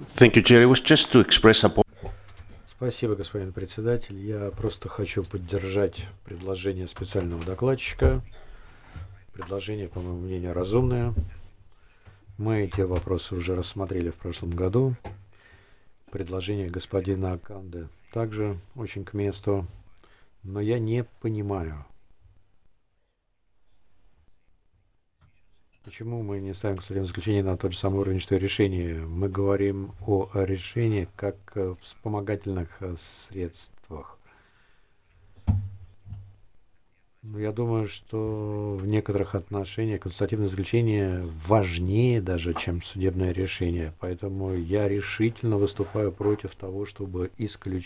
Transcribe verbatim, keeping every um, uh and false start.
Thank you, Chair. It was just to express a point. Спасибо, господин председатель. Я просто хочу поддержать предложение специального докладчика. Предложение, по моему мнению, разумное. Мы эти вопросы уже рассмотрели в прошлом году. Предложение господина Аканды также очень к месту. Но я не понимаю, почему мы не ставим судебное заключение на тот же самый уровень, что и решение. Мы говорим о решении как о вспомогательных средствах. Я думаю, что в некоторых отношениях консультативное заключение важнее даже, чем судебное решение. Поэтому я решительно выступаю против того, чтобы исключить